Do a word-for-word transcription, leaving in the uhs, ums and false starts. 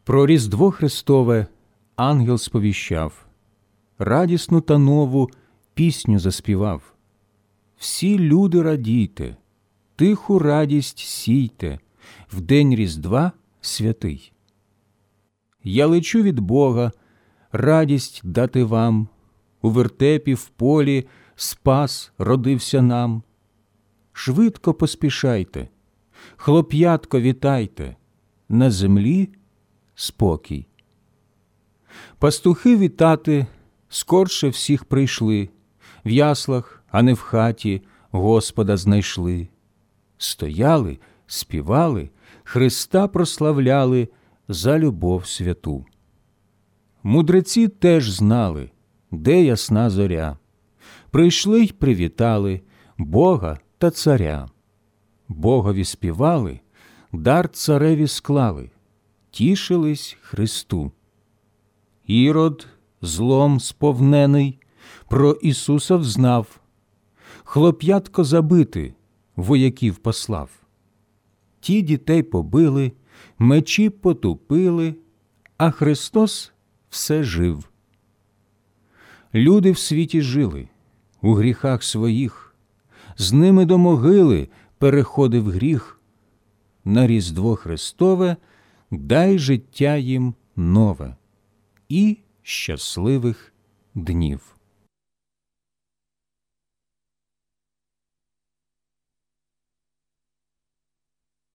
Про Різдво Христове ангел сповіщав, радісну та нову пісню заспівав. Всі люди радійте, тиху радість сійте, в день Різдва святий. Я лечу від Бога, радість дати вам, у вертепі в полі Спас родився нам. Швидко поспішайте, хлоп'ятко вітайте, на землі спокій. Пастухи вітати скорше всіх прийшли, в яслах, а не в хаті, Господа знайшли. Стояли, співали, Христа прославляли за любов святу. Мудреці теж знали, де ясна зоря. Прийшли й привітали Бога та царя. Богові співали, дар цареві склали, тішились Христу. Ірод, злом сповнений, про Ісуса взнав, хлоп'ятко забити, вояків послав. Ті дітей побили, мечі потупили, а Христос все жив. Люди в світі жили, у гріхах своїх, з ними до могили переходив гріх. На Різдво Христове дай життя їм нове і щасливих днів.